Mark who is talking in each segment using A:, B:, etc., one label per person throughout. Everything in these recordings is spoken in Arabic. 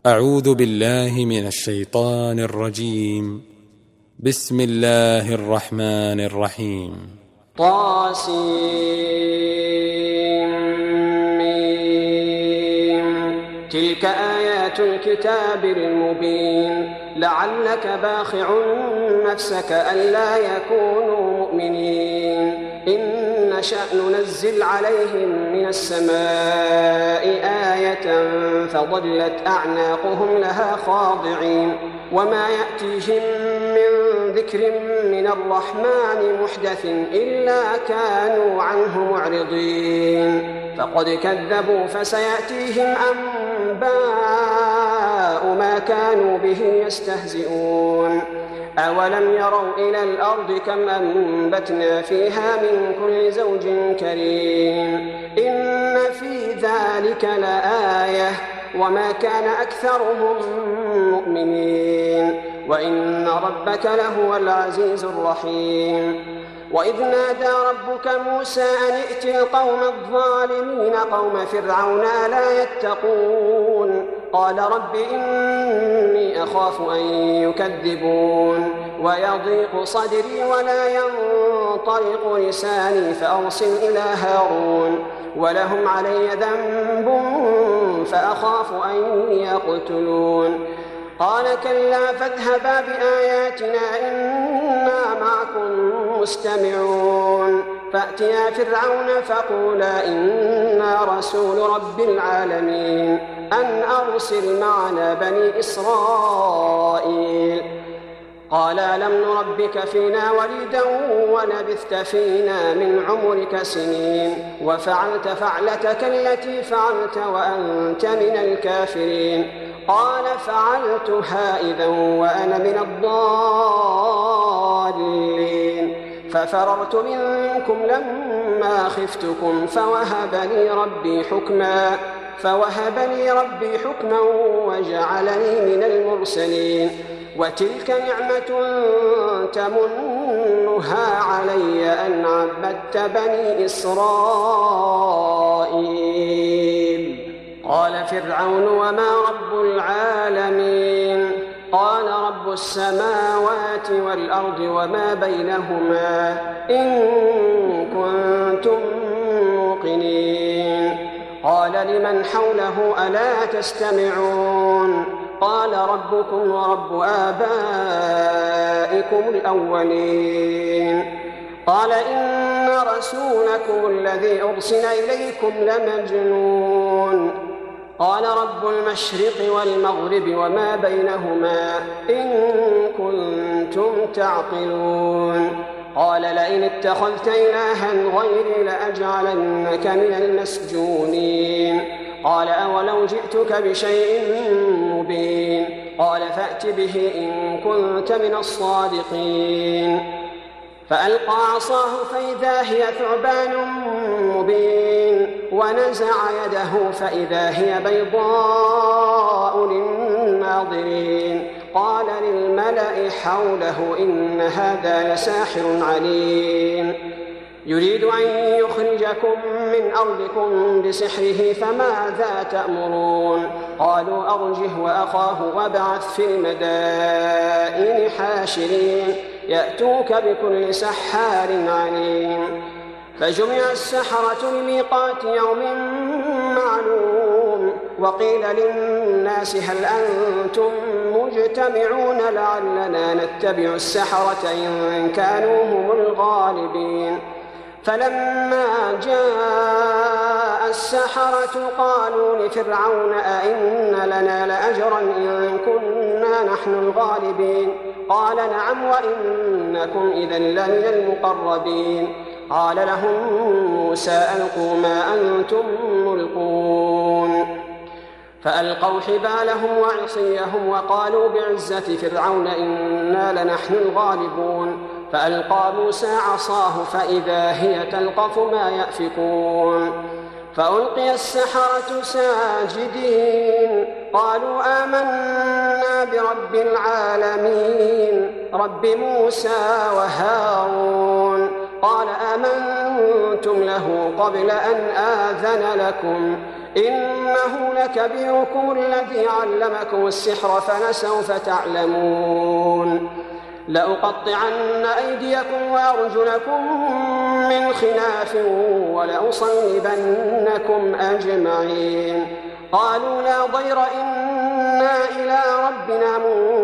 A: أعوذ بالله من الشيطان الرجيم. بسم الله الرحمن الرحيم.
B: تلك آيات الكتاب المبين لعلك باخع نفسك ألا يكونوا مؤمنين إن نشأ ننزل عليهم من السماء آية فظلت أعناقهم لها خاضعين وما يأتيهم من ذكر من الرحمن محدث إلا كانوا عنه معرضين فقد كذبوا فسيأتيهم أنباء ما كانوا به يستهزئون أولم يروا إلى الأرض كم أنبتنا فيها من كل زوج كريم إن في ذلك لآية وما كان أكثرهم مؤمنين وإن ربك لهو العزيز الرحيم وإذ نادى ربك موسى أن ائت القوم الظالمين قوم فرعون ألا يتقون قال رب إني أخاف أن يكذبون ويضيق صدري ولا ينطلق لساني فأرسل إلى هارون ولهم علي ذنب فأخاف أن يقتلون قال كلا فاذهبا بآياتنا إنا معكم مستمعون فأتيا فرعون فقولا إنا رسول رب العالمين أن أرسل معنا بني إسرائيل قال ألم نربك فينا وليدا ولبثت فينا من عمرك سنين وفعلت فعلتك التي فعلت وأنت من الكافرين قال فعلتها إذا وأنا من الضالين ففررت منكم لما خفتكم فوهب لي ربي حكما وجعلني من المرسلين وتلك نعمة تمنها علي أن عبدت بني إسرائيل قال فرعون وما رب العالمين قال رب السماوات والأرض وما بينهما إن كنتم موقنين قال لمن حوله ألا تستمعون قال ربكم ورب آبائكم الأولين قال إن رسولكم الذي أرسل إليكم لمجنون قال رب المشرق والمغرب وما بينهما إن كنتم تعقلون قال لئن اتخذت إلها غيري لأجعلنك من المسجونين قال أولو جئتك بشيء مبين قال فأت به إن كنت من الصادقين فألقى عصاه فإذا هي ثعبان مبين ونزع يده فإذا هي بيضاء للناظرين قال للملأ حوله إن هذا لساحر عليم يريد أن يخرجكم من أرضكم بسحره فماذا تأمرون قالوا أرجه وأخاه وابعث في المدائن حاشرين يأتوك بكل سحار عليم فجمع السحرة لميقات يوم معلوم وقيل للناس هل أنتم مجتمعون لعلنا نتبع السحرة إن كانوا هم الغالبين فلما جاء السحرة قالوا لفرعون أئن لنا لأجرا إن كنا نحن الغالبين قال نعم وإنكم إذا لمن المقربين قال لهم موسى ألقوا ما أنتم ملقون فألقوا حبالهم وعصيهم وقالوا بعزة فرعون إنا لنحن الغالبون فألقى موسى عصاه فإذا هي تلقف ما يأفكون فألقي السحرة ساجدين قالوا آمنا برب العالمين رب موسى وهارون قال آمنتم له قبل أن آذن لكم إنه لكبيركم الذي علمكم السحر فلسوف تعلمون لأقطعن أيديكم وأرجلكم من خلاف ولأصلبنكم أجمعين قالوا لا ضير إنا إلى ربنا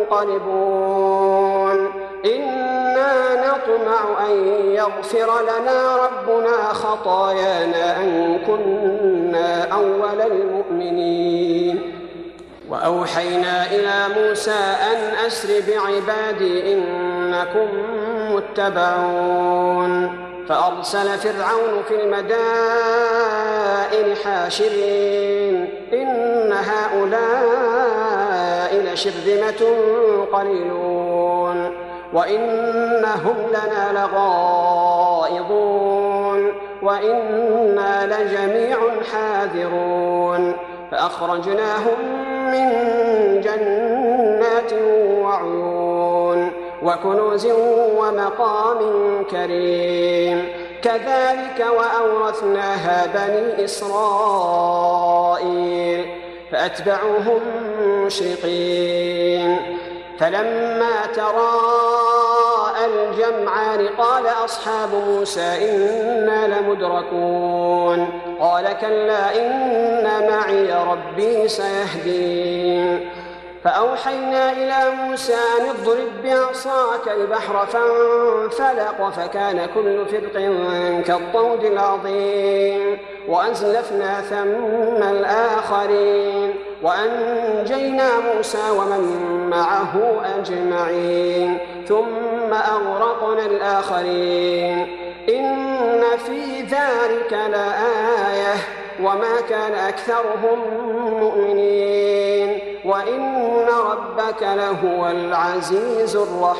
B: منقلبون إنا نطمع أن يغفر لنا ربنا خطايانا أن كنا أول المؤمنين وأوحينا إلى موسى أن أسر بعبادي إنكم متبعون فأرسل فرعون في المدائن حاشرين إن هؤلاء لشرذمة قليلون وإنهم لنا لغائظون وإنا لجميع حاذرون فأخرجناهم من جنات وعيون وكنوز ومقام كريم كذلك وأورثناها بني إسرائيل فأتبعوهم مشرقين فلما تراءى الجمعان قال أصحاب موسى إنا لمدركون قال كلا إن معي ربي سيهدين فأوحينا إلى موسى أن اضرب بعصاك البحر فانفلق فكان كل فرق كالطود العظيم وأزلفنا ثم الآخرين وأنجينا موسى ومن معه أجمعين ثم أغرقنا الآخرين إن في ذلك لآية وما كان أكثرهم مؤمنين وإن ربك لهو العزيز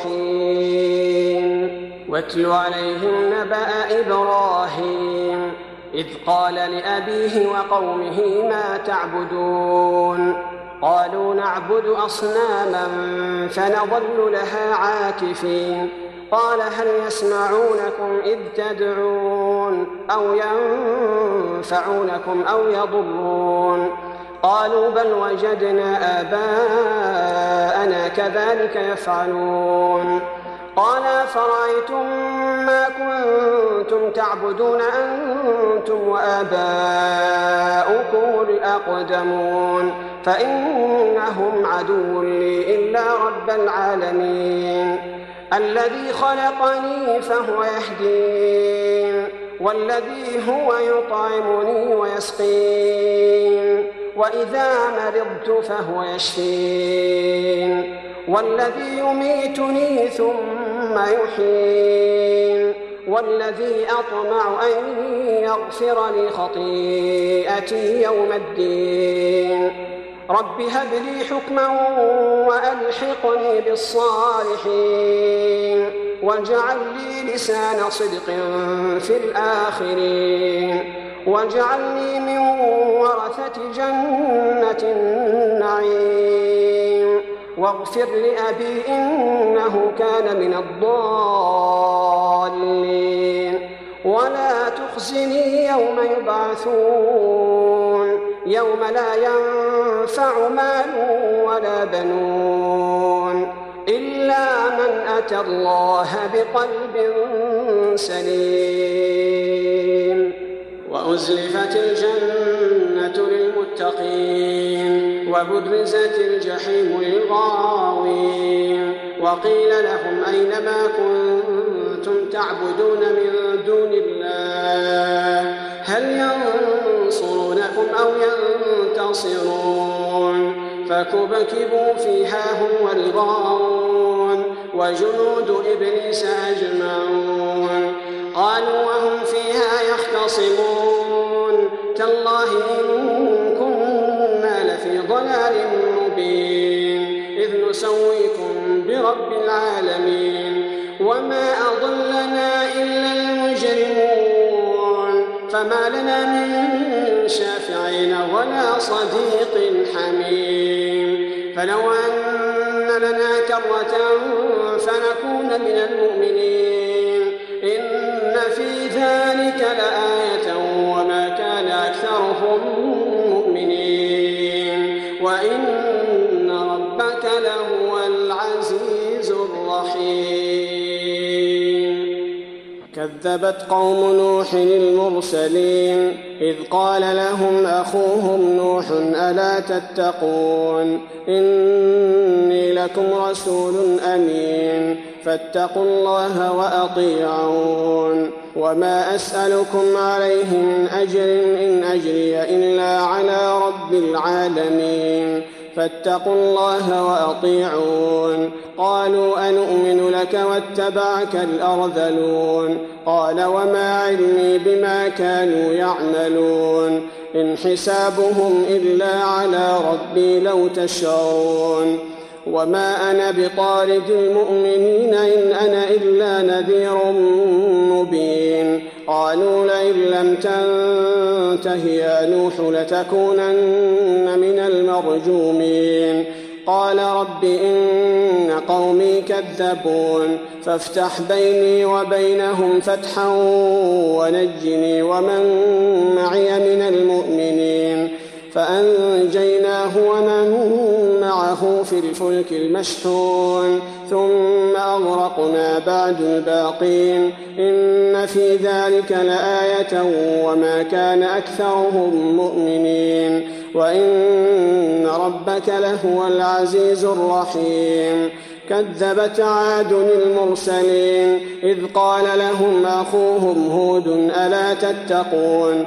B: الرحيم واتل عليهم نبأ إبراهيم إذ قال لأبيه وقومه ما تعبدون قالوا نعبد أصناما فنظل لها عاكفين قال هل يسمعونكم إذ تدعون أو ينفعونكم أو يضرون قالوا بل وجدنا آباءنا كذلك يفعلون قال أفرأيتم ما كنتم تعبدون أنتم وآباؤكم الأقدمون فإنهم عدو لي إلا رب العالمين الذي خلقني فهو يهدين والذي هو يطعمني ويسقين وإذا مرضت فهو يشفين والذي يميتني ثم يحيين والذي أطمع أن يغفر لي خطيئتي يوم الدين رب هب لي حكما وألحقني بالصالحين واجعل لي لسان صدق في الآخرين واجعلني من ورثة جنة النعيم واغفر لأبي إنه كان من الضالين ولا تخزني يوم يبعثون يوم لا ينفع مال ولا بنون إلا من أتى الله بقلب سليم وأزلفت الجنة للمتقين وبرزت الجحيم للغاوين وقيل لهم أين ما كنتم تعبدون من دون الله هل ينصرونكم أو ينتصرون فكبكبوا فيها هم والغاوون وجنود إبليس أجمعون قالوا وهم فيها يختصمون تالله إن كنا لفي ضلال مبين إذ نسويكم برب العالمين وما أضلنا إلا المجرمون فما لنا من شافعين ولا صديق حميم فلو أن لنا كرة فنكون من المؤمنين إن في ذلك لآية وما كان أكثرهم الرحيم. كذبت قوم نوح المرسلين إذ قال لهم أخوهم نوح ألا تتقون إني لكم رسول أمين فاتقوا الله وأطيعون وما أسألكم عليه من أجر إن أجري إلا على رب العالمين فاتقوا الله وأطيعون. قالوا أنؤمن لك واتبعك الأرذلون قال وما علمي بما كانوا يعملون إن حسابهم إلا على ربي لو تشعرون. وما أنا بطارد المؤمنين إن أنا إلا نذير مبين. قالوا لئن لم تنته يا نوح لتكونن من المرجومين. قال رب إن قومي كذبون فافتح بيني وبينهم فتحا ونجني ومن معي من المؤمنين. فأنجيناه ومن معه في الفلك المشحون ثم أغرقنا بعد الباقين إن في ذلك لآية وما كان أكثرهم مؤمنين وإن ربك لهو العزيز الرحيم. كذبت عاد المرسلين إذ قال لهم أخوهم هود ألا تتقون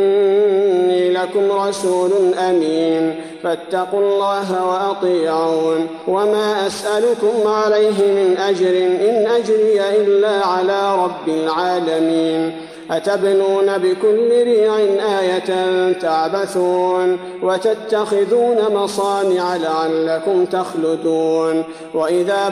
B: إني لكم رسول أمين فاتقوا الله وأطيعون وما أسألكم عليه من أجر إن أجري إلا على رب العالمين. أتبنون بكل ريع آية تعبثون وتتخذون مصانع لعلكم تخلدون وإذا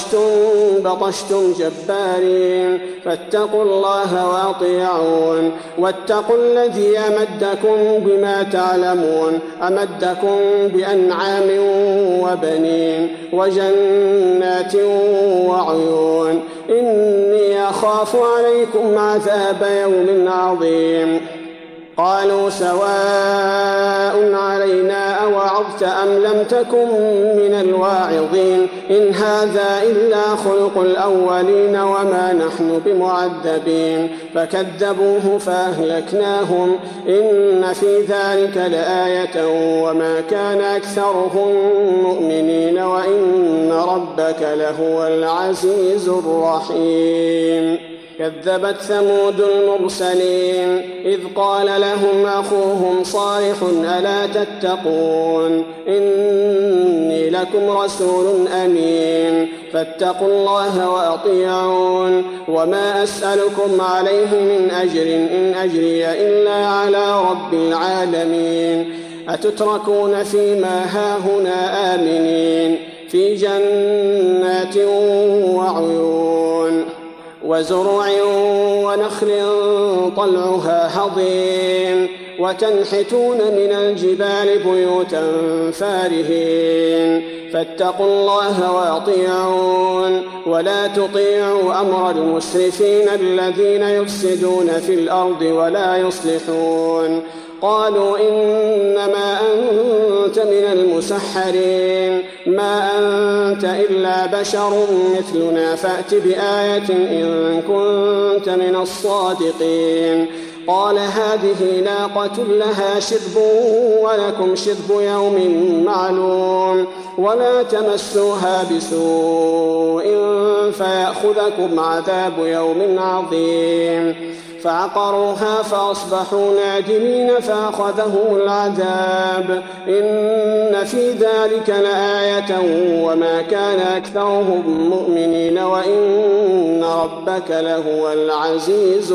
B: بطشتم جبارين فاتقوا الله وأطيعون واتقوا الذي أمدكم بما تعلمون أمدكم بأنعام وبنين وجنات وعيون إني أخاف عليكم عذاب يوم عظيم. قالوا سواء علينا أوعظت أم لم تكن من الواعظين إن هذا إلا خلق الأولين وما نحن بمعذبين. فكذبوه فأهلكناهم إن في ذلك لآية وما كان أكثرهم مؤمنين وإن ربك لهو العزيز الرحيم. كذبت ثمود المرسلين إذ قال لهم أخوهم صالح ألا تتقون إني لكم رسول أمين فاتقوا الله وأطيعون وما أسألكم عليه من أجر إن أجري إلا على رب العالمين. أتتركون فيما هاهنا آمنين في جنات وعيون وزرع ونخل طلعها هضيم وتنحتون من الجبال بيوتا فارهين فاتقوا الله وأطيعون ولا تطيعوا أمر المسرفين الذين يفسدون في الأرض ولا يصلحون. قالوا إنما أنت من المسحرين ما أنت إلا بشر مثلنا فأت بآية إن كنت من الصادقين. قال هذه ناقة لها شرب ولكم شرب يوم معلوم ولا تمسوها بسوء فيأخذكم عذاب يوم عظيم. فعقروها فأصبحوا نادمين فأخذهم العذاب إن في ذلك لآية وما كان أكثرهم مؤمنين وإن ربك لهو العزيز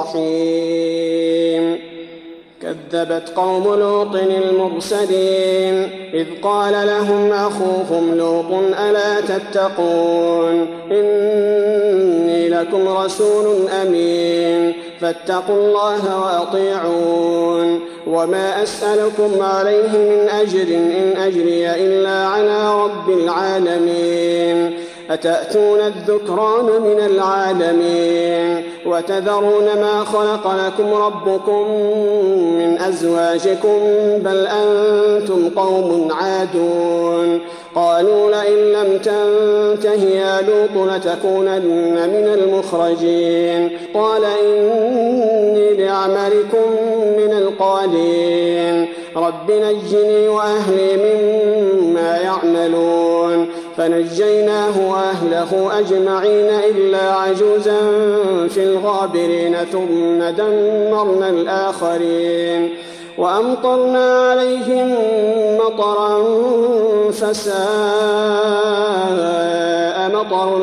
B: الرحيم. كذبت قوم لوط المرسلين إذ قال لهم أخوهم لوط ألا تتقون إني لكم رسول أمين فاتقوا الله وأطيعون وما أسألكم عليه من أجر إن أجري إلا على رب العالمين. أتأتون الذكران من العالمين وتذرون ما خلق لكم ربكم من أزواجكم بل أنتم قوم عادون. قالوا لئن لم تنته يا لوط لتكونن من المخرجين قال إني لعملكم من القالين رب نجني وأهلي مما يعملون فنجيناه وأهله أجمعين إلا عجوزا في الغابرين ثم دمرنا الآخرين وأمطرنا عليهم مطرا فساء مطر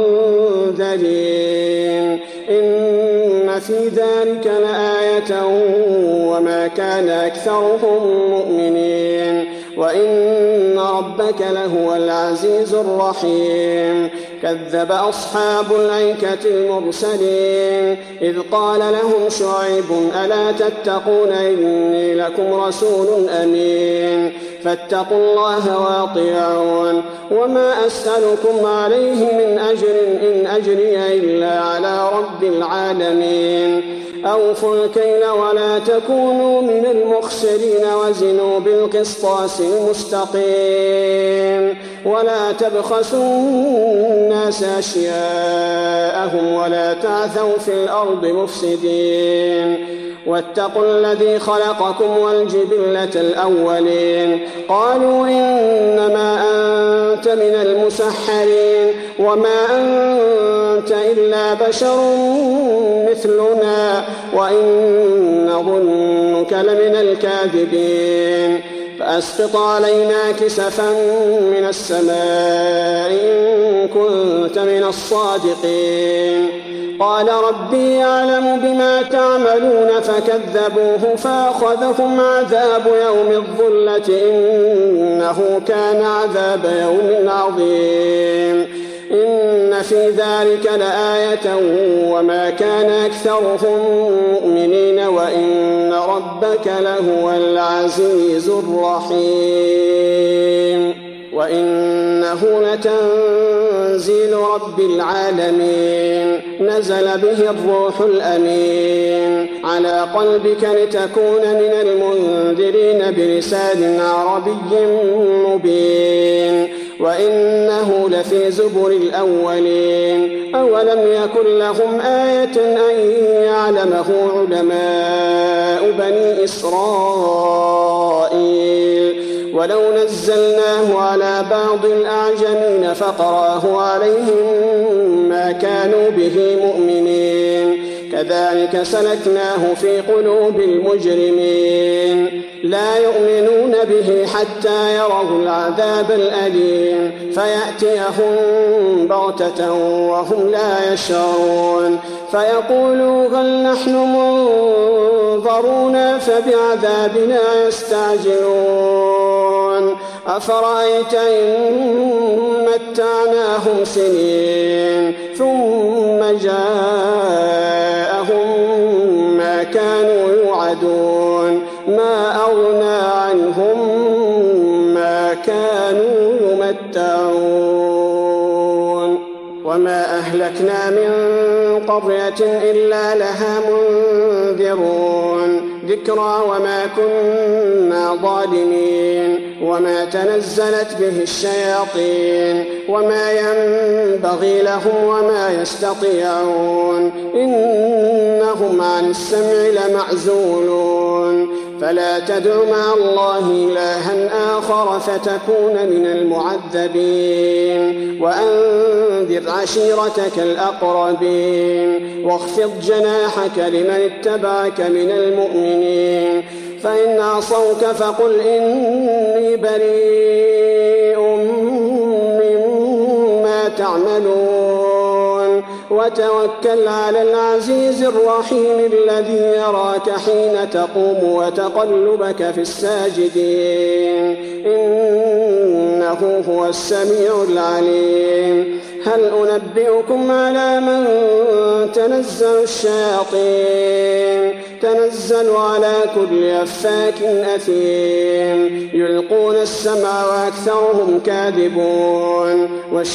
B: المنذرين إن في ذلك لآية وما كان أكثرهم مؤمنين وإن ربك لهو العزيز الرحيم كذب أصحاب الأيكة المرسلين إذ قال لهم شعيب ألا تتقون إني لكم رسول أمين فاتقوا الله وأطيعون وما أسألكم عليه من أجر إن أجري إلا على رب العالمين أوفوا الكيل ولا تكونوا من المخسرين وزنوا بالقسطاس المستقيم ولا تبخسوا الناس أشياءهم ولا تعثوا في الأرض مفسدين واتقوا الذي خلقكم والجبلة الأولين قالوا إنما أنت من المسحرين وما أنت إلا بشر مثلنا وإن نظنك لمن الكاذبين فأسقط علينا كسفا من السماء إن كنت من الصادقين قال ربي يعلم بما تعملون فكذبوه فأخذهم عذاب يوم الظلة إنه كان عذاب يوم عظيم إن في ذلك لآية وما كان أكثرهم مؤمنين وإن ربك لهو العزيز الرحيم وإنه لتنزيل رب العالمين نزل به الروح الأمين على قلبك لتكون من المنذرين بلسان عربي مبين وإنه لفي زبر الأولين أولم يكن لهم آية أن يعلمه علماء بني إسرائيل ولو نزلناه على بعض الأعجمين فقرأه عليهم ما كانوا به مؤمنين كذلك سلكناه في قلوب المجرمين لا يؤمنون به حتى يروا العذاب الأليم فيأتيهم بغتة وهم لا يشعرون فيقولوا هل نحن منظرون فبعذابنا يستعجلون أفرأيت إن متعناهم سنين ثم جاءهم ما كانوا يوعدون ما أغنى عنهم ما كانوا يمتعون وما أهلكنا من قرية إلا لها منذرون ذكرى وما كنا ظالمين وما تنزلت به الشياطين وما ينبغي لهم وما يستطيعون إنهم عن السمع لمعزولون فلا تدع مع الله إلها آخر فتكون من المعذبين وأنذر عشيرتك الأقربين واخفض جناحك لمن اتبعك من المؤمنين فإن عصوك فقل إني بريء مما تعملون وتوكل على العزيز الرحيم الذي يراك حين تقوم وتقلبك في الساجدين إنه هو السميع العليم هل أنبئكم على من تنزل الشياطين تنزل على كل أفاك أثيم يلقون السمع وأكثرهم كاذبون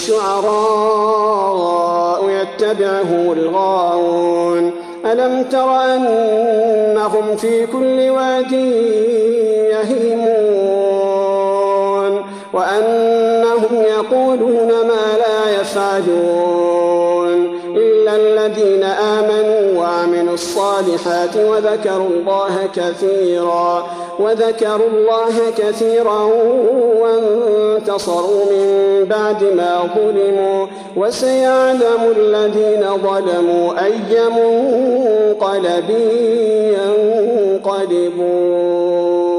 B: والشعراء يتبعهم الغاوون ألم تر أنهم في كل واد يهيمون وأنهم يقولون ما لا يفعلون إلا الذين آمنوا وعملوا الصالحات وذكروا الله كثيرا وانتصروا من بعد ما ظلموا وسيعلم الذين ظلموا أي منقلب ينقلبون.